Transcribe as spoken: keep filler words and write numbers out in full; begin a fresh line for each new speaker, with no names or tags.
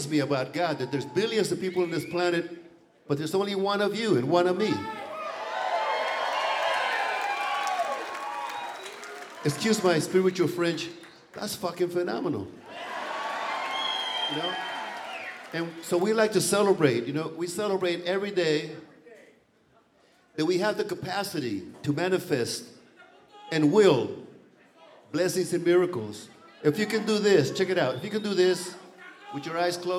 me about God, that there's billions of people on this planet, but there's only one of you and one of me. Excuse my spiritual French, that's fucking phenomenal. You know? And so we like to celebrate, you know, we celebrate every day that we have the capacity to manifest and will blessings and miracles. If you can do this, check it out. If you can do this with your eyes closed,